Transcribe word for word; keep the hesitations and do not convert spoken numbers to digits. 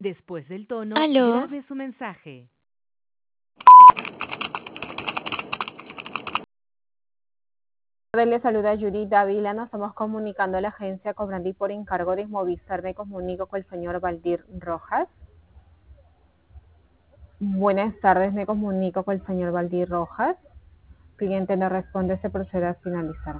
Después del tono, Aló. grabe su mensaje. Le saluda Yuri Dávila, nos estamos comunicando a la agencia Cobrandi por encargo de Movistar. Me comunico con el señor Valdir Rojas. Buenas tardes, me comunico con el señor Valdir Rojas. Cliente no responde, se procede a finalizar.